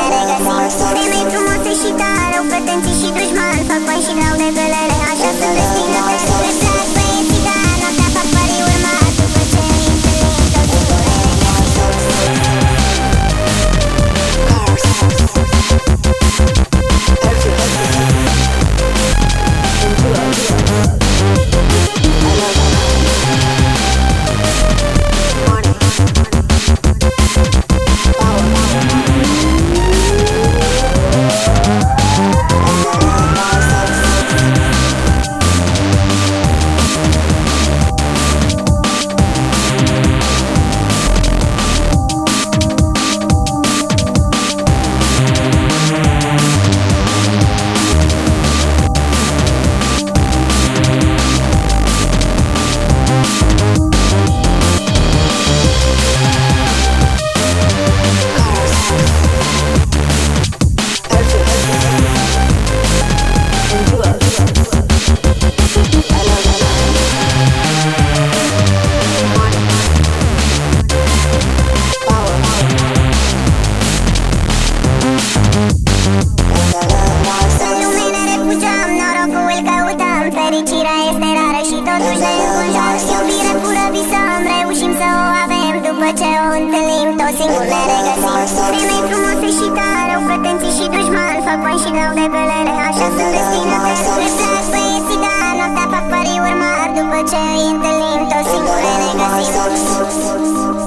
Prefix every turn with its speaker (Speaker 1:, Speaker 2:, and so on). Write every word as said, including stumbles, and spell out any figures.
Speaker 1: ne regăsim. Femei frumoase și tare, pretenții și dușmani, fac bani și dau de gălele, așa sunt destinate. Le plac băieții, dar noaptea fac pari urmat, după ce îi întâlnim toți singure ne fericirea este rară și totuși ne înconjoară. Iubire pură visăm, reușim să o avem, după ce o întâlnim toți singuri ne regăsim. Femei frumoase și tare, au pretenții și dușmani, fac bani și dau de gălele, așa sunt destinate. Le plac băieții, dar noaptea fac pari urmari, după ce îi întâlnim toți singuri ne regăsim.